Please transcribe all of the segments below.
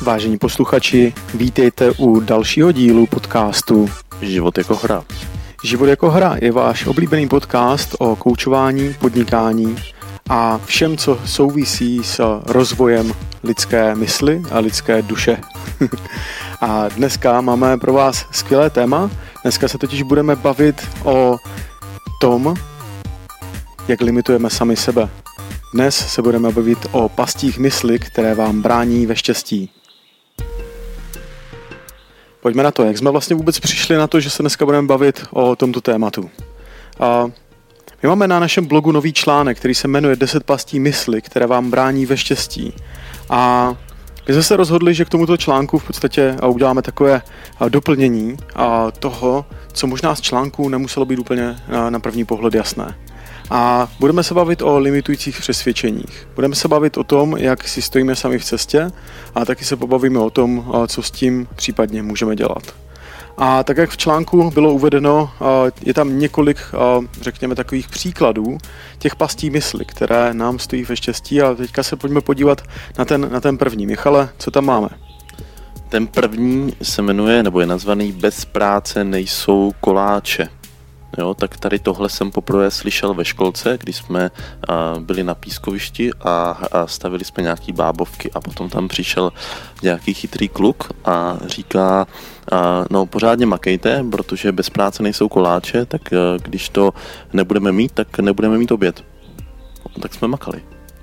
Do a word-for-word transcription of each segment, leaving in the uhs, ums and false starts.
Vážení posluchači, vítejte u dalšího dílu podcastu Život jako hra. Život jako hra je váš oblíbený podcast o koučování, podnikání a všem, co souvisí s rozvojem lidské mysli a lidské duše. A dneska máme pro vás skvělé téma. Dneska se totiž budeme bavit o tom, jak limitujeme sami sebe. Dnes se budeme bavit o pastích mysli, které vám brání ve štěstí. Pojďme na to, jak jsme vlastně vůbec přišli na to, že se dneska budeme bavit o tomto tématu. A my máme na našem blogu nový článek, který se jmenuje deset pastí mysli, které vám brání ve štěstí. A my jsme se rozhodli, že k tomuto článku v podstatě uděláme takové doplnění toho, co možná z článku nemuselo být úplně na první pohled jasné. A budeme se bavit o limitujících přesvědčeních. Budeme se bavit o tom, jak si stojíme sami v cestě, a taky se pobavíme o tom, co s tím případně můžeme dělat. A tak, jak v článku bylo uvedeno, je tam několik, řekněme, takových příkladů těch pastí mysli, které nám stojí ve štěstí, a teďka se pojďme podívat na ten, na ten první. Michale, co tam máme? Ten první se jmenuje, nebo je nazvaný Bez práce nejsou koláče. Jo, tak tady tohle jsem poprvé slyšel ve školce, když jsme uh, byli na pískovišti a, a stavili jsme nějaký bábovky, a potom tam přišel nějaký chytrý kluk a říká, uh, no pořádně makejte, protože bez práce nejsou koláče, tak uh, když to nebudeme mít, tak nebudeme mít oběd. No, tak jsme makali.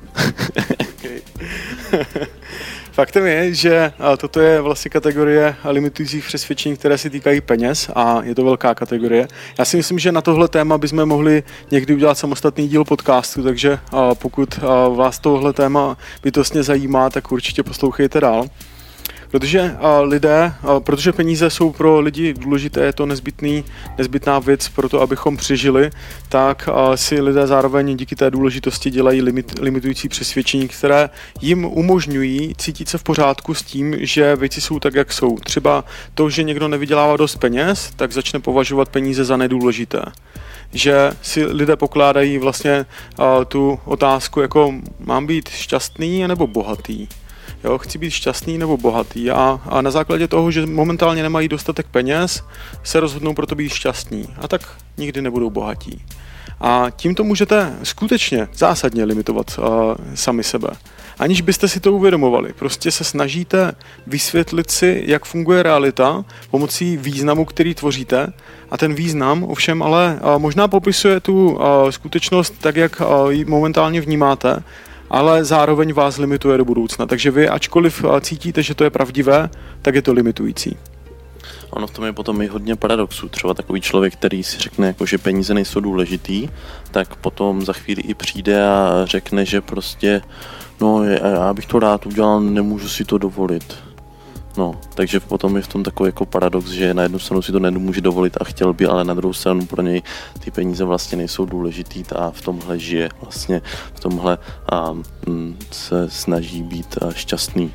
Faktem je, že toto je vlastně kategorie limitujících přesvědčení, které se týkají peněz, a je to velká kategorie. Já si myslím, že na tohle téma bychom mohli někdy udělat samostatný díl podcastu, takže pokud vás tohle téma bytostně zajímá, tak určitě poslouchejte dál. Protože lidé, protože peníze jsou pro lidi důležité, je to nezbytný, nezbytná věc pro to, abychom přežili, tak si lidé zároveň díky té důležitosti dělají limit, limitující přesvědčení, které jim umožňují cítit se v pořádku s tím, že věci jsou tak, jak jsou. Třeba to, že někdo nevydělává dost peněz, tak začne považovat peníze za nedůležité. Že si lidé pokládají vlastně tu otázku, jako mám být šťastný nebo bohatý. Jo, chci být šťastný nebo bohatý, a, a na základě toho, že momentálně nemají dostatek peněz, se rozhodnou proto být šťastní, a tak nikdy nebudou bohatí. A tímto můžete skutečně zásadně limitovat uh, sami sebe. Aniž byste si to uvědomovali. Prostě se snažíte vysvětlit si, jak funguje realita pomocí významu, který tvoříte, a ten význam ovšem ale uh, možná popisuje tu uh, skutečnost tak, jak uh, ji momentálně vnímáte, ale zároveň vás limituje do budoucna. Takže vy, ačkoliv cítíte, že to je pravdivé, tak je to limitující. Ono v tom je potom i hodně paradoxů. Třeba takový člověk, který si řekne, jako, že peníze nejsou důležitý, tak potom za chvíli i přijde a řekne, že prostě, no já bych to rád udělal, nemůžu si to dovolit. No, takže potom je v tom takový jako paradox, že na jednu stranu si to nemůže dovolit a chtěl by, ale na druhou stranu pro něj ty peníze vlastně nejsou důležitý, a v tomhle žije vlastně, v tomhle a, m, se snaží být a, šťastný.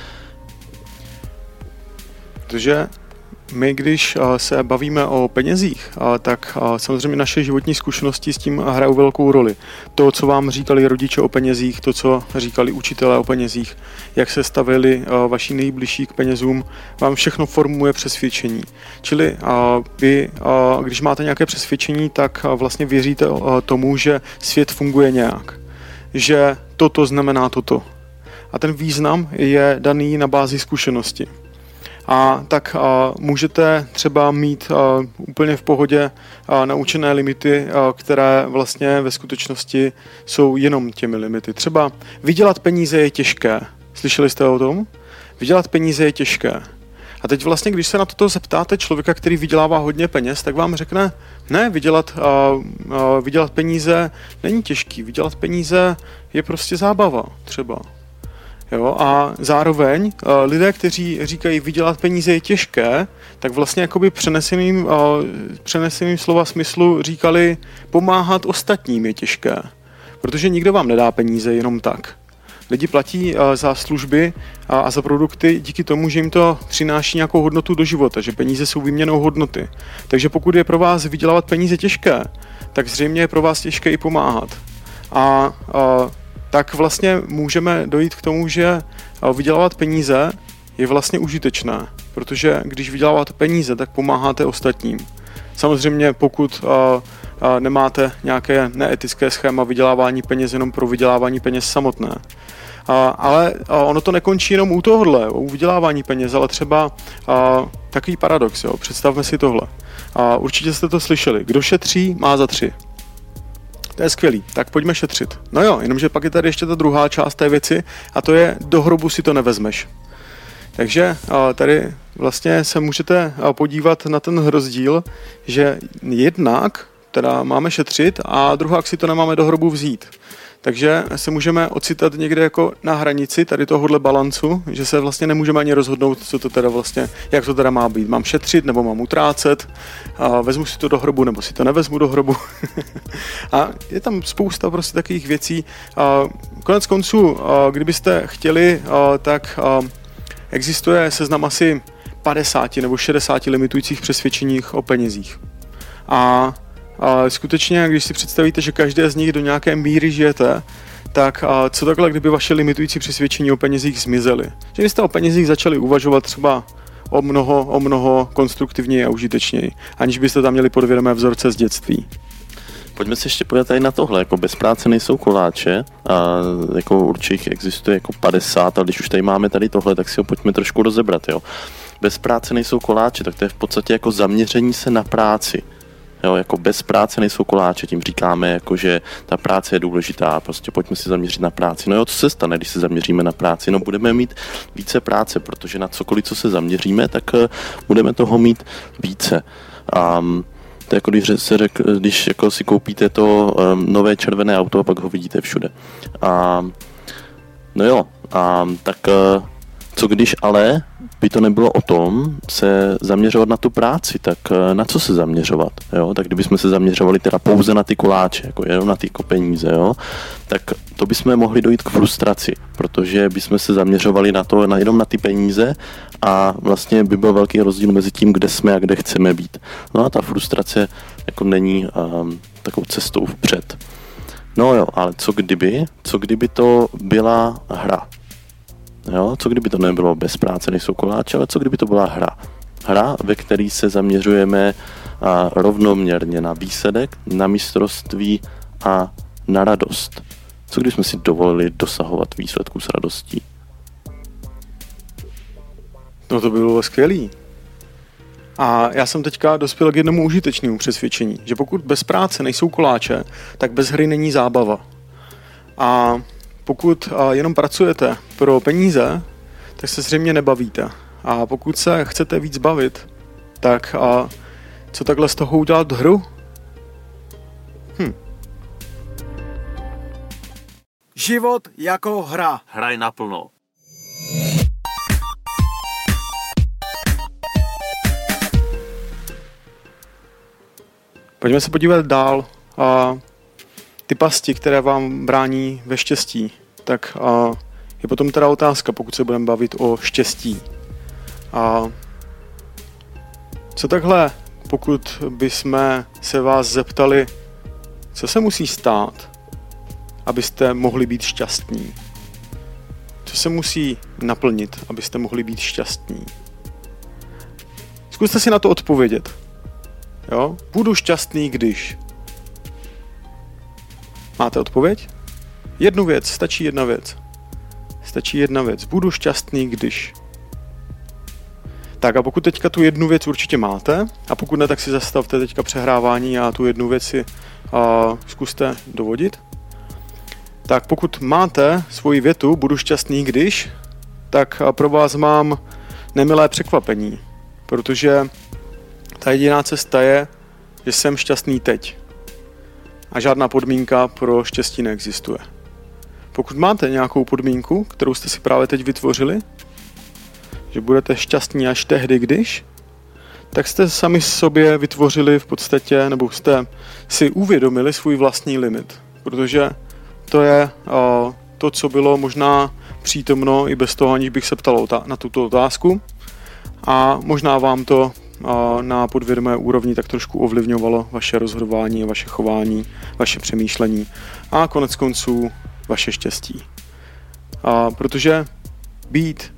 Protože my, když se bavíme o penězích, tak samozřejmě naše životní zkušenosti s tím hrajou velkou roli. To, co vám říkali rodiče o penězích, to, co říkali učitelé o penězích, jak se stavili vaši nejbližší k penězům, vám všechno formuje přesvědčení. Čili vy, když máte nějaké přesvědčení, tak vlastně věříte tomu, že svět funguje nějak. Že toto znamená toto. A ten význam je daný na bázi zkušenosti. A tak a, můžete třeba mít a, úplně v pohodě a, naučené limity, a, které vlastně ve skutečnosti jsou jenom těmi limity. Třeba vydělat peníze je těžké. Slyšeli jste o tom? Vydělat peníze je těžké. A teď vlastně, když se na toto zeptáte člověka, který vydělává hodně peněz, tak vám řekne, ne, vydělat, a, a, vydělat peníze není těžký. Vydělat peníze je prostě zábava třeba. Jo, a zároveň uh, lidé, kteří říkají, vydělat peníze je těžké, tak vlastně jakoby přeneseným, uh, přeneseným slova smyslu říkali, pomáhat ostatním je těžké. Protože nikdo vám nedá peníze jenom tak. Lidi platí uh, za služby a, a za produkty díky tomu, že jim to přináší nějakou hodnotu do života, že peníze jsou výměnou hodnoty. Takže pokud je pro vás vydělávat peníze těžké, tak zřejmě je pro vás těžké i pomáhat. A, a tak vlastně můžeme dojít k tomu, že vydělávat peníze je vlastně užitečné, protože když vyděláváte peníze, tak pomáháte ostatním. Samozřejmě pokud a, a nemáte nějaké neetické schéma vydělávání peněz jenom pro vydělávání peněz samotné. A, ale a ono to nekončí jenom u tohohle, u vydělávání peněz, ale třeba a, takový paradox, jo, představme si tohle. A určitě jste to slyšeli, kdo šetří, má za tři. To je skvělý, tak pojďme šetřit. No jo, jenomže pak je tady ještě ta druhá část té věci a to je, do hrobu si to nevezmeš. Takže tady vlastně se můžete podívat na ten rozdíl, že jednak teda máme šetřit a druhá si to nemáme do hrobu vzít. Takže se můžeme ocitat někde jako na hranici tady tohohle balancu, že se vlastně nemůžeme ani rozhodnout, co to teda vlastně, jak to teda má být. Mám šetřit nebo mám utrácet, a vezmu si to do hrobu nebo si to nevezmu do hrobu. A je tam spousta prostě takových věcí. A konec konců, kdybyste chtěli, tak existuje seznam asi padesát nebo šedesát limitujících přesvědčeních o penězích. A A skutečně, když si představíte, že každé z nich do nějaké míry žijete, tak a co takhle, kdyby vaše limitující přesvědčení o penězích zmizely? Že byste o penězích začali uvažovat třeba o mnoho, o mnoho konstruktivněji a užitečněji, aniž byste tam měli podvědomé vzorce z dětství. Pojďme se ještě podívat tady na tohle, jako bez práce nejsou koláče a jako určitě existuje jako padesát, ale když už tady máme tady tohle, tak si ho pojďme trošku rozebrat, jo. Bez práce nejsou koláče, tak to je v podstatě jako zaměření se na práci. Jo, jako bez práce nejsou koláče, tím říkáme, jako, že ta práce je důležitá, prostě pojďme si zaměřit na práci. No jo, co se stane, když se zaměříme na práci? No budeme mít více práce, protože na cokoliv, co se zaměříme, tak uh, budeme toho mít více. A um, to je jako když, se řek, když jako si koupíte to um, nové červené auto a pak ho vidíte všude. A, no jo, a, tak uh, co když ale by to nebylo o tom se zaměřovat na tu práci, tak na co se zaměřovat, jo? Tak kdybychom se zaměřovali teda pouze na ty koláče, jako jenom na ty jako peníze, jo? Tak to bychom mohli dojít k frustraci, protože bychom se zaměřovali na to, na, jenom na ty peníze a vlastně by byl velký rozdíl mezi tím, kde jsme a kde chceme být. No a ta frustrace jako není um, takovou cestou vpřed. No jo, ale co kdyby, co kdyby to byla hra? Jo, co kdyby to nebylo bez práce, nejsou koláče, ale co kdyby to byla hra? Hra, ve které se zaměřujeme a, rovnoměrně na výsledek, na mistrovství a na radost. Co když jsme si dovolili dosahovat výsledků s radostí? No to by bylo skvělý. A já jsem teďka dospěl k jednomu užitečnému přesvědčení, že pokud bez práce nejsou koláče, tak bez hry není zábava. A pokud jenom pracujete pro peníze, tak se zřejmě nebavíte. A pokud se chcete víc bavit, tak a co takhle z toho udělat hru? Hm. Život jako hra. Hraj naplno. Pojďme se podívat dál. A ty pasti, které vám brání ve štěstí, tak a je potom teda otázka, pokud se budeme bavit o štěstí. A co takhle, pokud bychom se vás zeptali, co se musí stát, abyste mohli být šťastní? Co se musí naplnit, abyste mohli být šťastní? Zkuste si na to odpovědět. Jo? Budu šťastný, když... Máte odpověď? Jednu věc, stačí jedna věc. Stačí jedna věc. Budu šťastný, když... Tak a pokud teďka tu jednu věc určitě máte, a pokud ne, tak si zastavte teďka přehrávání a tu jednu věc si a, zkuste dovodit. Tak pokud máte svoji větu, budu šťastný, když, tak pro vás mám nemilé překvapení, protože ta jediná cesta je, že jsem šťastný teď. A žádná podmínka pro štěstí neexistuje. Pokud máte nějakou podmínku, kterou jste si právě teď vytvořili, že budete šťastní až tehdy, když, tak jste sami sobě vytvořili v podstatě, nebo jste si uvědomili svůj vlastní limit. Protože to je uh, to, co bylo možná přítomno i bez toho, aniž bych se ptal na tuto otázku. A možná vám to uh, na podvědomé úrovni tak trošku ovlivňovalo vaše rozhodování, vaše chování, vaše přemýšlení a konec konců vaše štěstí. Uh, protože být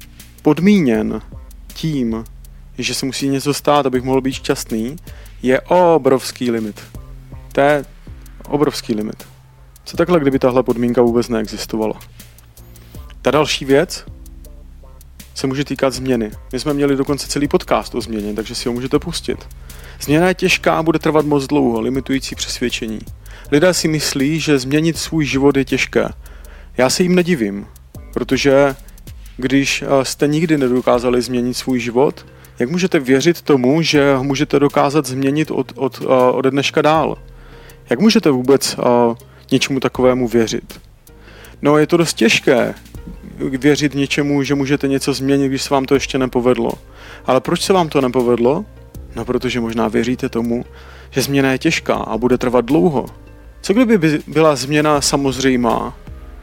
podmíněn tím, že se musí něco stát, abych mohl být šťastný, je obrovský limit. To je obrovský limit. Co takhle, kdyby tahle podmínka vůbec neexistovala? Ta další věc se může týkat změny. My jsme měli dokonce celý podcast o změně, takže si ho můžete pustit. Změna je těžká a bude trvat moc dlouho, limitující přesvědčení. Lidé si myslí, že změnit svůj život je těžké. Já se jim nedivím, protože když jste nikdy nedokázali změnit svůj život, jak můžete věřit tomu, že ho můžete dokázat změnit od, od, od dneška dál? Jak můžete vůbec něčemu takovému věřit? No, je to dost těžké věřit něčemu, že můžete něco změnit, když se vám to ještě nepovedlo. Ale proč se vám to nepovedlo? No, protože možná věříte tomu, že změna je těžká a bude trvat dlouho. Co kdyby byla změna samozřejmá?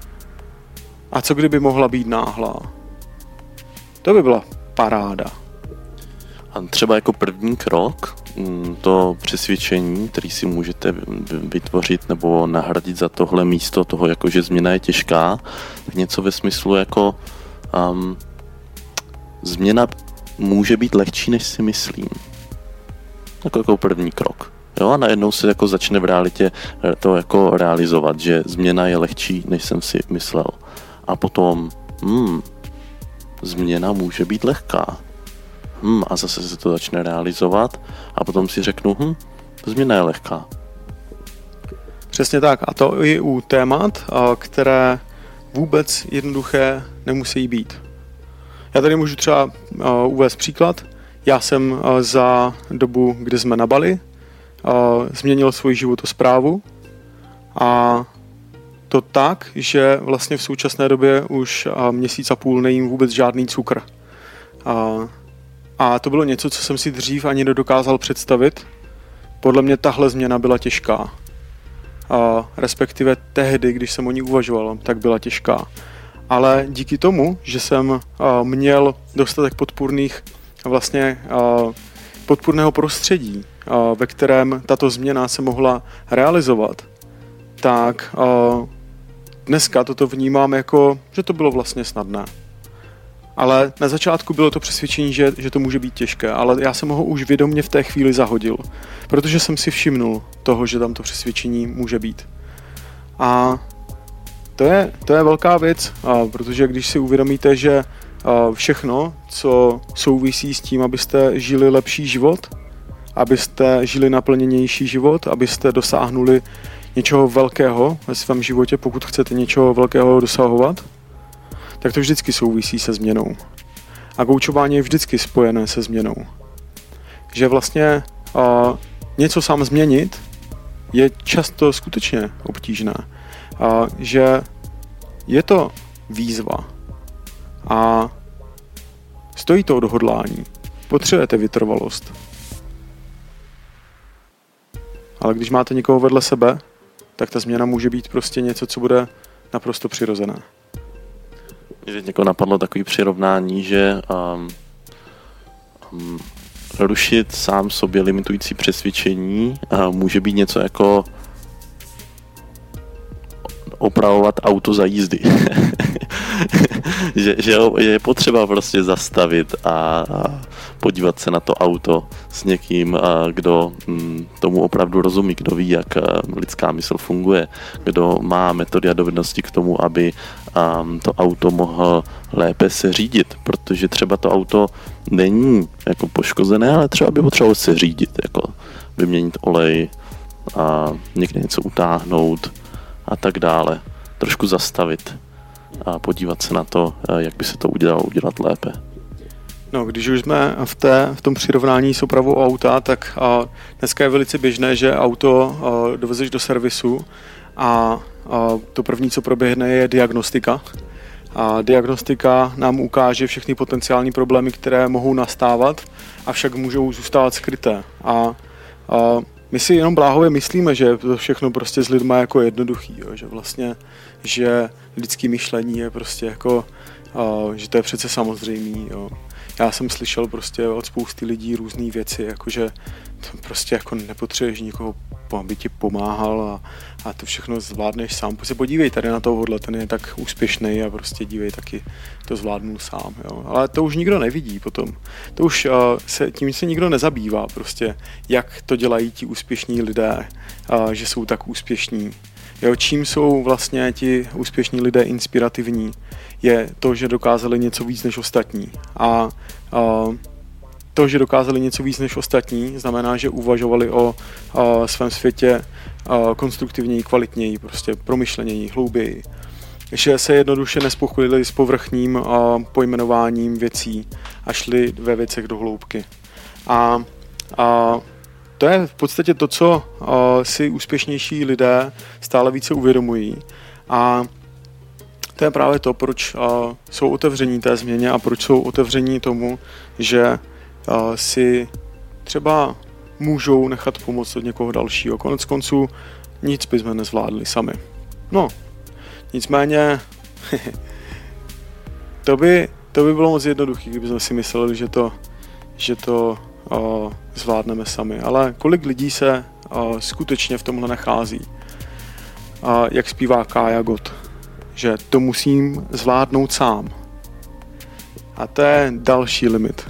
A co kdyby mohla být náhlá? To by byla paráda. A třeba jako první krok, to přesvědčení, který si můžete vytvořit nebo nahradit za tohle místo toho, jako že změna je těžká, tak něco ve smyslu jako um, změna může být lehčí, než si myslím. Jako, jako první krok. Jo, a najednou se jako začne v realitě to jako realizovat, že změna je lehčí, než jsem si myslel. A potom, hmm, změna může být lehká. Hmm, a zase se to začne realizovat a potom si řeknu, hm, změna je lehká. Přesně tak. A to i u témat, které vůbec jednoduché nemusí být. Já tady můžu třeba uvést příklad. Já jsem za dobu, kdy jsme na Bali, změnil svůj životosprávu a to tak, že vlastně v současné době už měsíc a půl nejím vůbec žádný cukr. A, a to bylo něco, co jsem si dřív ani nedokázal představit. Podle mě tahle změna byla těžká. A respektive tehdy, když jsem o ní uvažoval, tak byla těžká. Ale díky tomu, že jsem měl dostatek podpůrných vlastně podpůrného prostředí, ve kterém tato změna se mohla realizovat, tak dneska toto vnímám jako, že to bylo vlastně snadné. Ale na začátku bylo to přesvědčení, že, že to může být těžké, ale já jsem ho už vědomě v té chvíli zahodil, protože jsem si všimnul toho, že tam to přesvědčení může být. A to je, to je velká věc, protože když si uvědomíte, že všechno, co souvisí s tím, abyste žili lepší život, abyste žili naplněnější život, abyste dosáhnuli něčeho velkého ve svém životě, pokud chcete něčeho velkého dosahovat, tak to vždycky souvisí se změnou. A koučování je vždycky spojené se změnou. Že vlastně uh, něco sám změnit je často skutečně obtížné. Uh, že je to výzva a stojí to odhodlání. Potřebujete vytrvalost. Ale když máte někoho vedle sebe, tak ta změna může být prostě něco, co bude naprosto přirozené. Mě teď jako napadlo takové přirovnání, že um, um, rušit sám sobě limitující přesvědčení uh, může být něco jako opravovat auto za jízdy. že, že je potřeba prostě zastavit a, a podívat se na to auto s někým, a kdo m, tomu opravdu rozumí, kdo ví, jak lidská mysl funguje, kdo má metody a dovednosti k tomu, aby um, to auto mohlo lépe se řídit, protože třeba to auto není jako poškozené, ale třeba by potřebovalo se řídit, jako vyměnit olej a někde něco utáhnout a tak dále. Trošku zastavit a podívat se na to, jak by se to udělalo udělat lépe. No, když už jsme v, té, v tom přirovnání s opravou auta, tak a, dneska je velice běžné, že auto a, dovezeš do servisu a, a to první, co proběhne, je diagnostika. A diagnostika nám ukáže všechny potenciální problémy, které mohou nastávat, avšak můžou zůstávat skryté. A, a my si jenom bláhově myslíme, že to všechno prostě s lidma je jako jednoduchý, jo? Že vlastně, že lidský myšlení je prostě jako, uh, že to je přece samozřejmý, jo? Já jsem slyšel prostě od spousty lidí různé věci, jakože to prostě jako nepotřebuješ nikoho, aby ti pomáhal a, a to všechno zvládneš sám. Se podívej tady na tohohle, ten je tak úspěšný a prostě dívej, taky to zvládnul sám. Jo. Ale to už nikdo nevidí potom. To už uh, se, tím se nikdo nezabývá prostě, jak to dělají ti úspěšní lidé, uh, že jsou tak úspěšní. Jo, čím jsou vlastně ti úspěšní lidé inspirativní, je to, že dokázali něco víc než ostatní. A uh, to, že dokázali něco víc než ostatní, znamená, že uvažovali o uh, svém světě uh, konstruktivněji, kvalitněji, prostě promyšleněji, hlouběji. Že se jednoduše nespokojili s povrchním uh, pojmenováním věcí a šli ve věcech do hloubky. A, a to je v podstatě to, co uh, si úspěšnější lidé stále více uvědomují. A to je právě to, proč uh, jsou otevření té změně a proč jsou otevření tomu, že uh, si třeba můžou nechat pomoct od někoho dalšího. Konec konců nic bychom nezvládli sami. No, nicméně to by, to by bylo moc jednoduché, kdybychom si mysleli, že to, že to uh, zvládneme sami. Ale kolik lidí se uh, skutečně v tomhle nachází? Uh, jak zpívá Kája Gott, že to musím zvládnout sám. A to je další limit.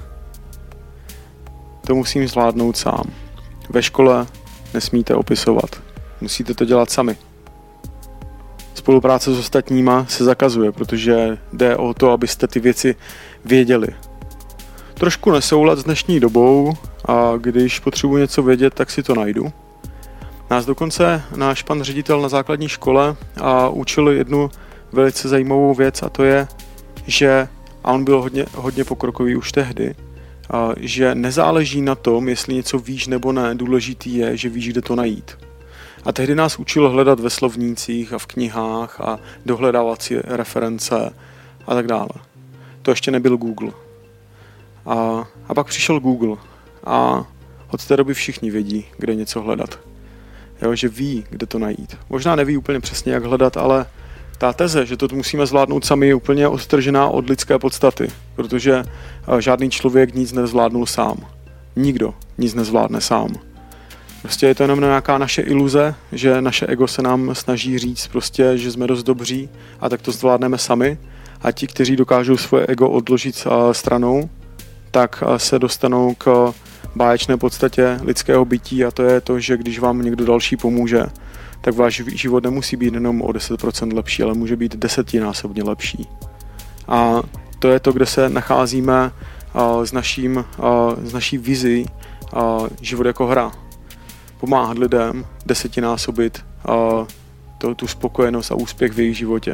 To musím zvládnout sám. Ve škole nesmíte opisovat. Musíte to dělat sami. Spolupráce s ostatníma se zakazuje, protože jde o to, abyste ty věci věděli. Trošku nesoulad s dnešní dobou a když potřebuji něco vědět, tak si to najdu. Nás dokonce náš pan ředitel na základní škole a učil jednu velice zajímavou věc a to je, že, a on byl hodně, hodně pokrokový už tehdy, a že nezáleží na tom, jestli něco víš nebo ne, důležitý je, že víš, kde to najít. A tehdy nás učil hledat ve slovnících a v knihách a dohledávat si reference a tak dále. To ještě nebyl Google. A, a pak přišel Google a od té doby všichni vědí, kde něco hledat. Jo, že ví, kde to najít. Možná neví úplně přesně, jak hledat, ale ta teze, že to musíme zvládnout sami, je úplně odtržená od lidské podstaty, protože žádný člověk nic nezvládnul sám. Nikdo nic nezvládne sám. Prostě je to jenom nějaká naše iluze, že naše ego se nám snaží říct prostě, že jsme dost dobří a tak to zvládneme sami a ti, kteří dokážou svoje ego odložit stranou, tak se dostanou k báječné podstatě lidského bytí a to je to, že když vám někdo další pomůže, tak váš život nemusí být jenom o deset procent lepší, ale může být desetinásobně lepší. A to je to, kde se nacházíme uh, s, naším, uh, s naší vizí uh, život jako hra. Pomáhat lidem desetinásobit uh, to, tu spokojenost a úspěch v jejich životě.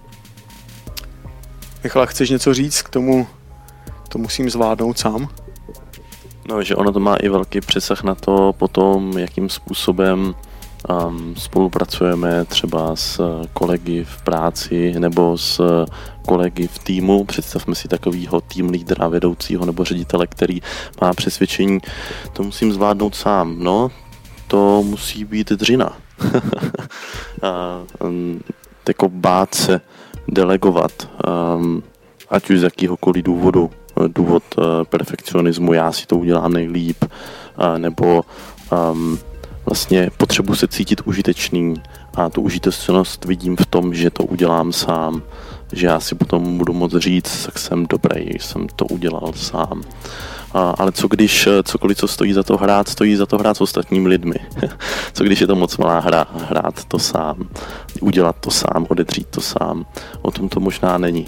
Michale, chceš něco říct k tomu, to musím zvládnout sám? No, že ono to má i velký přesah na to potom, jakým způsobem um, spolupracujeme třeba s kolegy v práci nebo s kolegy v týmu. Představme si takovýho tým lídra, vedoucího nebo ředitele, který má přesvědčení, to musím zvládnout sám. No, to musí být dřina. A, um, jako bát se delegovat, um, ať už z jakýhokoliv důvodu. Důvod uh, perfekcionismu, já si to udělám nejlíp, uh, nebo um, vlastně potřebuji se cítit užitečný a tu užitečnost vidím v tom, že to udělám sám, že já si potom budu moct říct, tak jsem dobrý, jsem to udělal sám. Uh, ale co když cokoliv, co stojí za to hrát, stojí za to hrát s ostatními lidmi. Co když je to moc malá hra, hrát to sám, udělat to sám, odedřít to sám. O tom to možná není.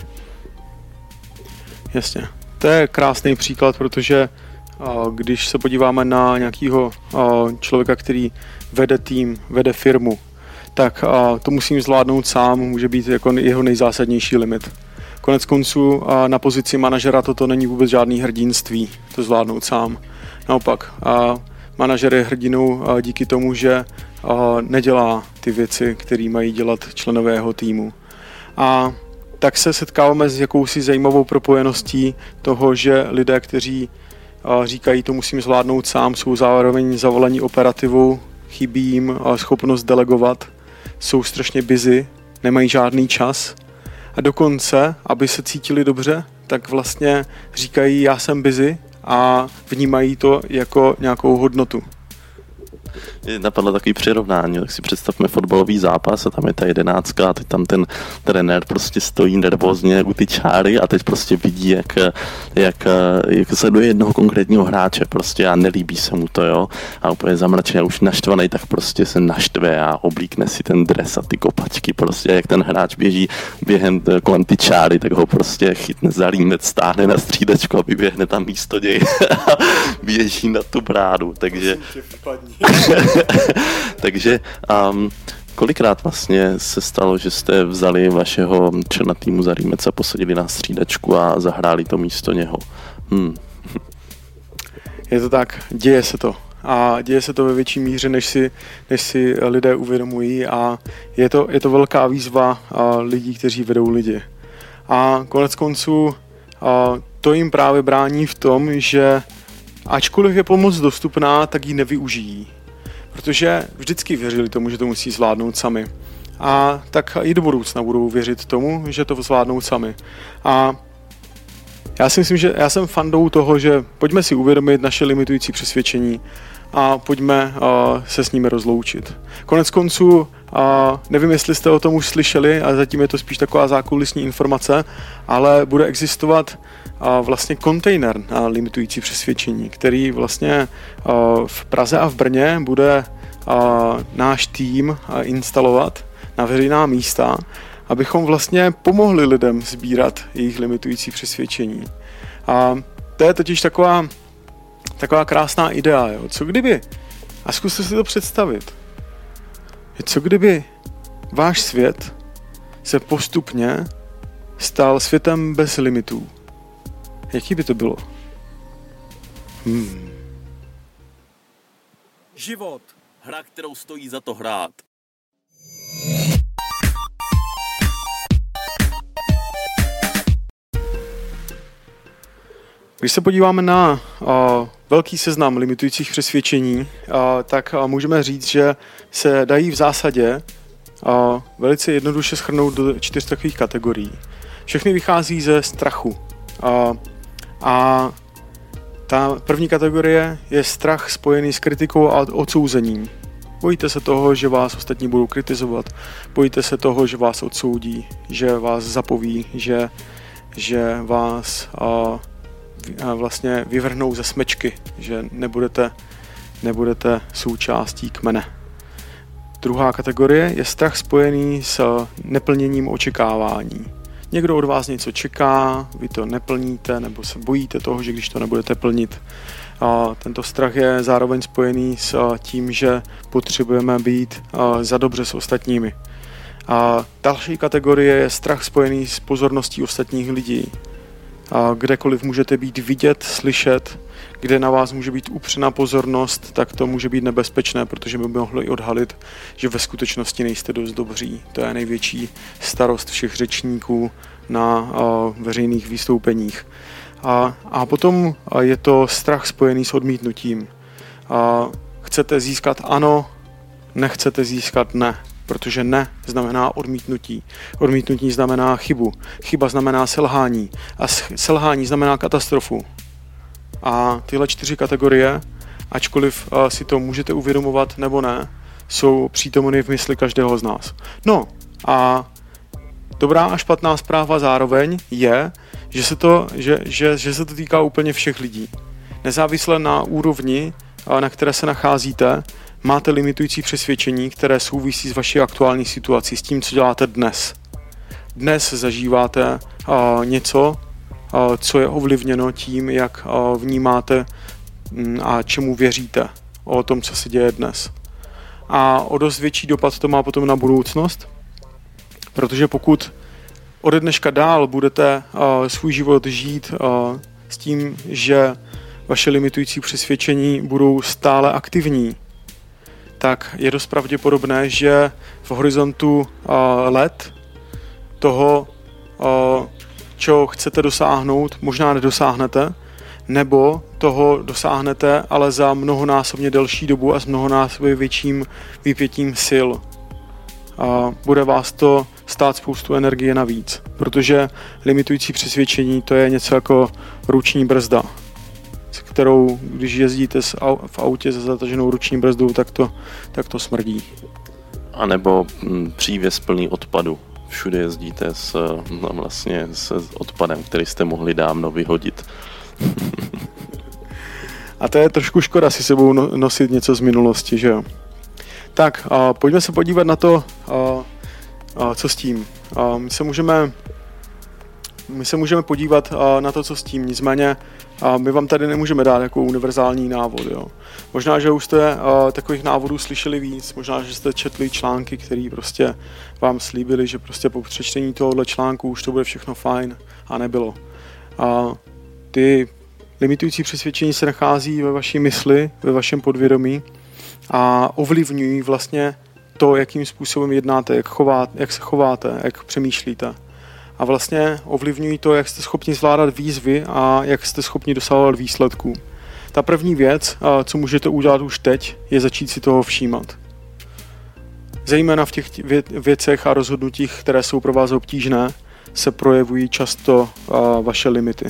Jasně. To je krásný příklad, protože uh, když se podíváme na nějakého uh, člověka, který vede tým, vede firmu, tak uh, to musím zvládnout sám, může být jako jeho nejzásadnější limit. Konec konců uh, na pozici manažera toto není vůbec žádný hrdinství, to zvládnout sám. Naopak, uh, manažer je hrdinou uh, díky tomu, že uh, nedělá ty věci, které mají dělat členové jeho týmu. A tak se setkáváme s jakousi zajímavou propojeností toho, že lidé, kteří říkají, to musím zvládnout sám, jsou zároveň zavolení operativou, chybí jim schopnost delegovat, jsou strašně busy, nemají žádný čas a dokonce, aby se cítili dobře, tak vlastně říkají já jsem busy a vnímají to jako nějakou hodnotu. Napadlo takový přirovnání, tak si představme fotbalový zápas a tam je ta jedenáctka a teď tam ten trenér prostě stojí nervózně u ty čáry a teď prostě vidí, jak, jak, jak sleduje jednoho konkrétního hráče prostě a nelíbí se mu to, jo, a úplně zamračený a už naštvaný, tak prostě se naštve a oblíkne si ten dres a ty kopačky prostě, jak ten hráč běží během kolem ty čáry, tak ho prostě chytne za límec, stáhne na střídačku a vyběhne tam místo něj a běží na tu bránu, takže takže um, kolikrát vlastně se stalo, že jste vzali vašeho člena týmu za límec a posadili na střídačku a zahráli to místo něho? Hmm. Je to tak, děje se to. A děje se to ve větší míře, než si, než si lidé uvědomují a je to, je to velká výzva lidí, kteří vedou lidi. A konec konců to jim právě brání v tom, že ačkoliv je pomoc dostupná, tak ji nevyužijí. Protože vždycky věřili tomu, že to musí zvládnout sami. A tak i do budoucna budou věřit tomu, že to zvládnou sami. A já si myslím, že já jsem fandou toho, že pojďme si uvědomit naše limitující přesvědčení a pojďme uh, se s nimi rozloučit. Konec konců, uh, nevím, jestli jste o tom už slyšeli, a zatím je to spíš taková zákulisní informace, ale bude existovat uh, vlastně kontejner na limitující přesvědčení, který vlastně uh, v Praze a v Brně bude uh, náš tým uh, instalovat na veřejná místa, abychom vlastně pomohli lidem sbírat jejich limitující přesvědčení. A to je totiž taková, taková krásná idea, jo. Co kdyby, a zkuste si to představit, co kdyby váš svět se postupně stal světem bez limitů? Jaký by to bylo? Hmm. Život. Hra, kterou stojí za to hrát. Když se podíváme na uh, velký seznam limitujících přesvědčení, uh, tak uh, můžeme říct, že se dají v zásadě uh, velice jednoduše shrnout do čtyř takových kategorií. Všechny vychází ze strachu. Uh, a ta první kategorie je strach spojený s kritikou a odsouzením. Bojíte se toho, že vás ostatní budou kritizovat, bojíte se toho, že vás odsoudí, že vás zapoví, že, že vás uh, vlastně vyvrhnou ze smečky, že nebudete, nebudete součástí kmene. Druhá kategorie je strach spojený s neplněním očekávání. Někdo od vás něco čeká, vy to neplníte, nebo se bojíte toho, že když to nebudete plnit. A tento strach je zároveň spojený s tím, že potřebujeme být za dobře s ostatními. A další kategorie je strach spojený s pozorností ostatních lidí. A kdekoliv můžete být vidět, slyšet, kde na vás může být upřená pozornost, tak to může být nebezpečné, protože by mohlo i odhalit, že ve skutečnosti nejste dost dobří. To je největší starost všech řečníků na uh, veřejných vystoupeních. A, a potom je to strach spojený s odmítnutím. A chcete získat ano, nechcete získat ne. Protože ne znamená odmítnutí. Odmítnutí znamená chybu. Chyba znamená selhání. A selhání znamená katastrofu. A tyhle čtyři kategorie, ačkoliv si to můžete uvědomovat nebo ne, jsou přítomny v mysli každého z nás. No a dobrá a špatná zpráva zároveň je, že se to, že, že, že se to týká úplně všech lidí. Nezávisle na úrovni, na které se nacházíte, máte limitující přesvědčení, které souvisí s vaší aktuální situací, s tím, co děláte dnes. Dnes zažíváte uh, něco, uh, co je ovlivněno tím, jak uh, vnímáte um, a čemu věříte o tom, co se děje dnes. A o dost větší dopad to má potom na budoucnost, protože pokud ode dneška dál budete uh, svůj život žít uh, s tím, že vaše limitující přesvědčení budou stále aktivní, tak je dost pravděpodobné, že v horizontu uh, let toho, uh, čeho chcete dosáhnout, možná nedosáhnete, nebo toho dosáhnete, ale za mnohonásobně delší dobu a s mnohonásobně větším vypětím sil. Uh, bude vás to stát spoustu energie navíc, protože limitující přesvědčení to je něco jako ruční brzda, s kterou, když jezdíte v autě se zataženou ruční brzdou, tak to, tak to smrdí. A nebo přívěs plný odpadu. Všude jezdíte s, no vlastně s odpadem, který jste mohli dávno vyhodit. A to je trošku škoda si sebou nosit něco z minulosti, že jo? Tak, a pojďme se podívat na to, a, a co s tím. A my se můžeme, my se můžeme podívat a, na to, co s tím, nicméně a my vám tady nemůžeme dát jako univerzální návod, jo? Možná, že už jste a, takových návodů slyšeli víc, možná, že jste četli články, které prostě vám slíbili, že prostě po přečtení tohohle článku už to bude všechno fajn, a nebylo. A ty limitující přesvědčení se nachází ve vaší mysli, ve vašem podvědomí a ovlivňují vlastně to, jakým způsobem jednáte, jak, chová, jak se chováte, jak přemýšlíte. A vlastně ovlivňují to, jak jste schopni zvládat výzvy a jak jste schopni dosahovat výsledků. Ta první věc, co můžete udělat už teď, je začít si toho všímat. Zejména v těch věcech a rozhodnutích, které jsou pro vás obtížné, se projevují často vaše limity.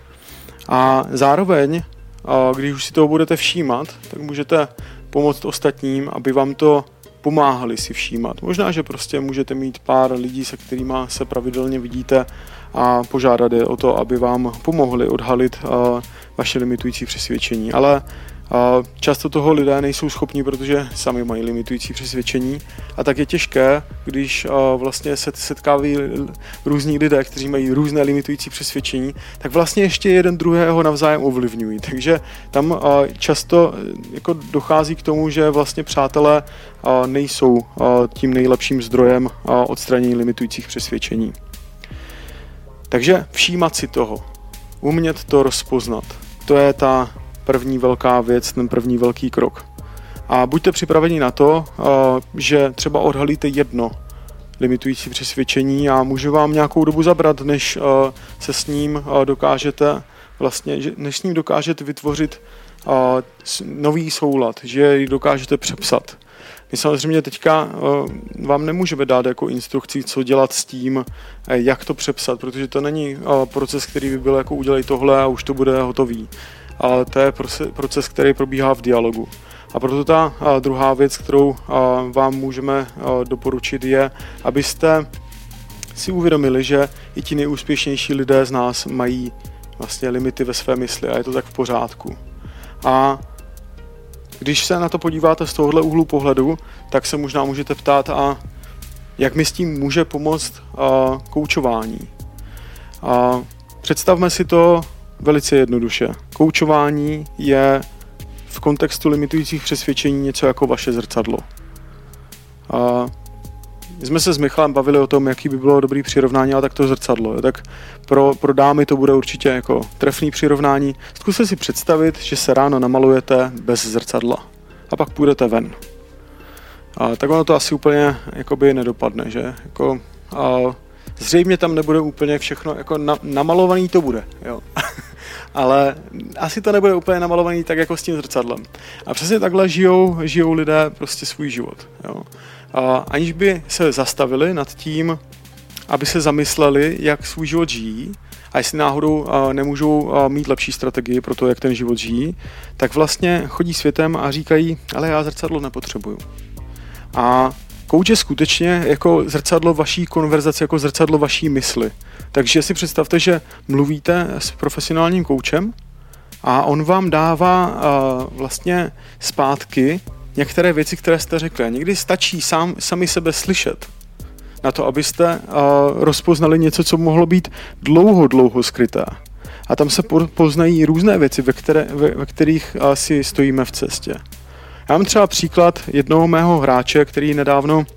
A zároveň, když už si toho budete všímat, tak můžete pomoct ostatním, aby vám to pomáhali si všímat. Možná, že prostě můžete mít pár lidí, se kterými se pravidelně vidíte a požádat je o to, aby vám pomohli odhalit vaše limitující přesvědčení. Ale často toho lidé nejsou schopni, protože sami mají limitující přesvědčení a tak je těžké, když vlastně se setkávají různí lidé, kteří mají různé limitující přesvědčení, tak vlastně ještě jeden druhého navzájem ovlivňují. Takže tam často jako dochází k tomu, že vlastně přátelé nejsou tím nejlepším zdrojem odstranění limitujících přesvědčení. Takže všímat si toho, umět to rozpoznat, to je ta první velká věc, ten první velký krok. A buďte připraveni na to, že třeba odhalíte jedno limitující přesvědčení a může vám nějakou dobu zabrat, než se s ním dokážete vlastně, než s ním dokážete vytvořit nový soulad, že ji dokážete přepsat. My samozřejmě teďka vám nemůžeme dát jako instrukci, co dělat s tím, jak to přepsat, protože to není proces, který by byl jako udělej tohle a už to bude hotový. Ale to je proces, který probíhá v dialogu. A proto ta druhá věc, kterou vám můžeme doporučit, je, abyste si uvědomili, že i ti nejúspěšnější lidé z nás mají vlastně limity ve své mysli a je to tak v pořádku. A když se na to podíváte z tohohle úhlu pohledu, tak se možná můžete ptát, a jak mi s tím může pomoct koučování. A představme si to velice jednoduše. Koučování je v kontextu limitujících přesvědčení něco jako vaše zrcadlo. A jsme se s Michalem bavili o tom, jaký by bylo dobrý přirovnání, ale tak to zrcadlo. Tak pro, pro dámy to bude určitě jako trefný přirovnání. Zkuste si představit, že se ráno namalujete bez zrcadla a pak půjdete ven. A tak ono to asi úplně jakoby nedopadne, že? Jako, a zřejmě tam nebude úplně všechno, jako na, namalovaný to bude, jo. Ale asi to nebude úplně namalovaný tak jako s tím zrcadlem. A přesně takhle žijou, žijou lidé prostě svůj život, jo. A aniž by se zastavili nad tím, aby se zamysleli, jak svůj život žijí, a jestli náhodou nemůžou mít lepší strategii pro to, jak ten život žijí, tak vlastně chodí světem a říkají, ale já zrcadlo nepotřebuju. A kouč je skutečně jako zrcadlo vaší konverzace, jako zrcadlo vaší mysli. Takže si představte, že mluvíte s profesionálním koučem a on vám dává uh, vlastně zpátky některé věci, které jste řekli. Někdy stačí sám, sami sebe slyšet na to, abyste uh, rozpoznali něco, co mohlo být dlouho, dlouho skryté. A tam se po, poznají různé věci, ve, které, ve, ve kterých uh, si stojíme v cestě. Já mám třeba příklad jednoho mého hráče, který nedávno uh,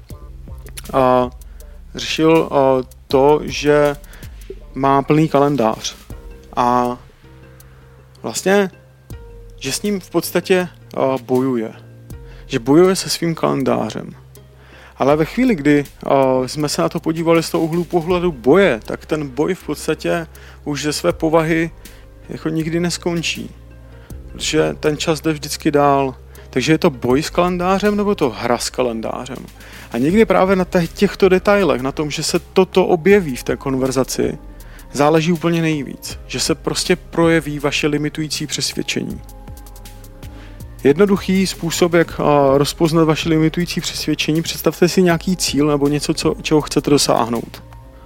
řešil uh, to, že má plný kalendář a vlastně, že s ním v podstatě uh, bojuje. Že bojuje se svým kalendářem. Ale ve chvíli, kdy uh, jsme se na to podívali z toho úhlu pohledu boje, tak ten boj v podstatě už ze své povahy jako nikdy neskončí. Protože ten čas jde vždycky dál. Takže je to boj s kalendářem nebo to hra s kalendářem. A někdy právě na těchto detailech, na tom, že se toto objeví v té konverzaci, záleží úplně nejvíc. Že se prostě projeví vaše limitující přesvědčení. Jednoduchý způsob, jak rozpoznat vaše limitující přesvědčení, představte si nějaký cíl nebo něco, co, čeho chcete dosáhnout.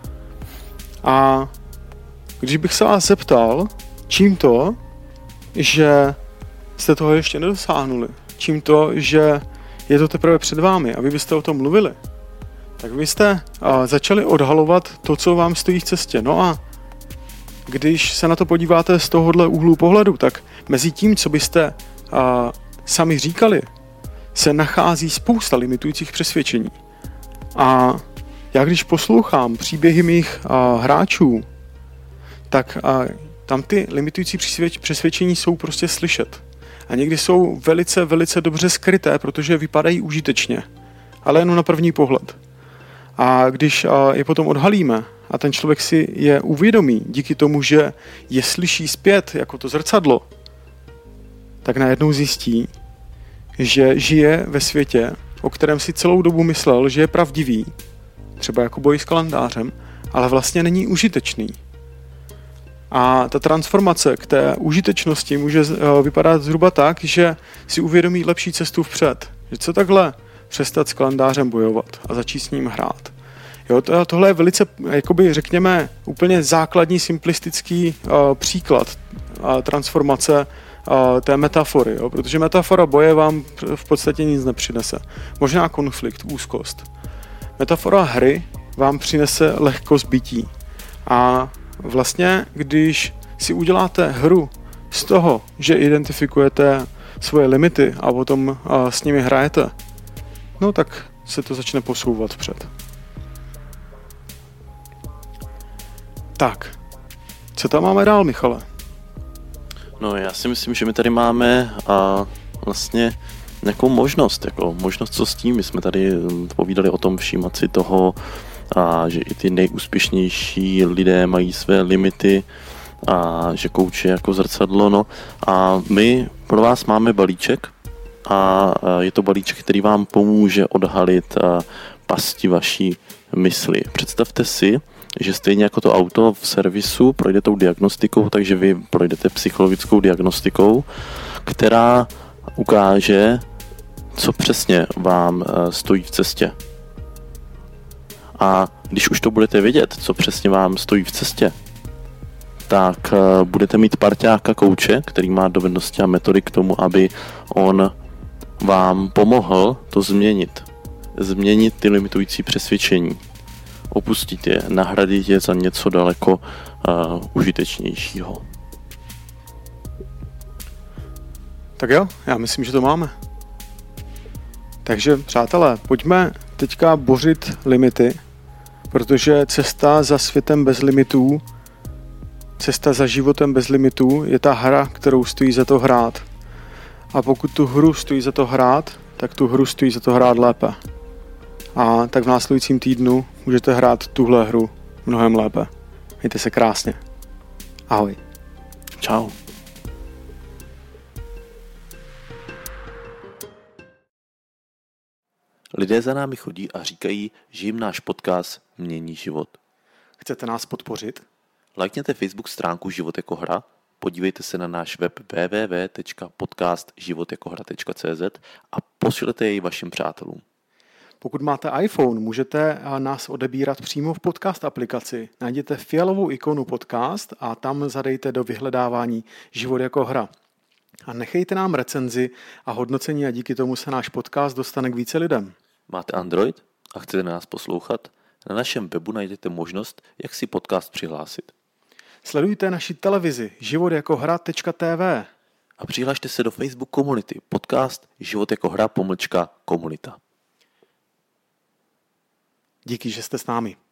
A když bych se vás zeptal, čím to, že jste toho ještě nedosáhnuli, čím to, že je to teprve před vámi a vy byste o tom mluvili, tak vy jste začali odhalovat to, co vám stojí v cestě. No a když se na to podíváte z tohohle úhlu pohledu, tak mezi tím, co byste a, sami říkali, se nachází spousta limitujících přesvědčení. A já když poslouchám příběhy mých a, hráčů, tak a, tam ty limitující přesvědčení jsou prostě slyšet. A někdy jsou velice, velice dobře skryté, protože vypadají užitečně, ale jenom na první pohled. A když a, je potom odhalíme a ten člověk si je uvědomí díky tomu, že je slyší zpět jako to zrcadlo, tak najednou zjistí, že žije ve světě, o kterém si celou dobu myslel, že je pravdivý, třeba jako boj s kalendářem, ale vlastně není užitečný. A ta transformace k té užitečnosti může vypadat zhruba tak, že si uvědomí lepší cestu vpřed. Že co takhle přestat s kalendářem bojovat a začít s ním hrát. Jo, tohle je velice, jakoby řekněme, úplně základní simplistický uh, příklad uh, transformace uh, té metafory, jo, protože metafora boje vám v podstatě nic nepřinese. Možná konflikt, úzkost. Metafora hry vám přinese lehkost bytí. A vlastně, když si uděláte hru z toho, že identifikujete svoje limity a potom uh, s nimi hrajete, no tak se to začne posouvat vpřed. Tak, co tam máme dál, Michale? No já si myslím, že my tady máme a vlastně nějakou možnost, jako možnost co s tím. My jsme tady povídali o tom všímat si toho, a že i ty nejúspěšnější lidé mají své limity a že kouč je jako zrcadlo. No. A my pro vás máme balíček a je to balíček, který vám pomůže odhalit pasti vaší mysli. Představte si, že stejně jako to auto v servisu projde tou diagnostikou, takže vy projdete psychologickou diagnostikou, která ukáže, co přesně vám stojí v cestě. A když už to budete vědět, co přesně vám stojí v cestě, tak budete mít parťáka kouče, který má dovednosti a metody k tomu, aby on vám pomohl to změnit. Změnit ty limitující přesvědčení. Opustit je, nahradit je za něco daleko uh, užitečnějšího. Tak jo, já myslím, že to máme. Takže, přátelé, pojďme teďka bořit limity, protože cesta za světem bez limitů, cesta za životem bez limitů je ta hra, kterou stojí za to hrát. A pokud tu hru stojí za to hrát, tak tu hru stojí za to hrát lépe. A tak v následujícím týdnu můžete hrát tuhle hru mnohem lépe. Mějte se krásně. Ahoj. Čau. Lidé za námi chodí a říkají, že jim náš podcast mění život. Chcete nás podpořit? Lajkněte Facebook stránku Život jako hra, podívejte se na náš web w w w tečka podcast život jako hra tečka c z a pošlete jej vašim přátelům. Pokud máte iPhone, můžete nás odebírat přímo v podcast aplikaci. Najděte fialovou ikonu podcast a tam zadejte do vyhledávání Život jako hra. A nechejte nám recenzi a hodnocení a díky tomu se náš podcast dostane k více lidem. Máte Android a chcete nás poslouchat? Na našem webu najdete možnost, jak si podcast přihlásit. Sledujte naši televizi život jako hra tečka t v a přihlašte se do Facebook komunity podcast Život jako hra pomlčka komunita. Díky, že jste s námi.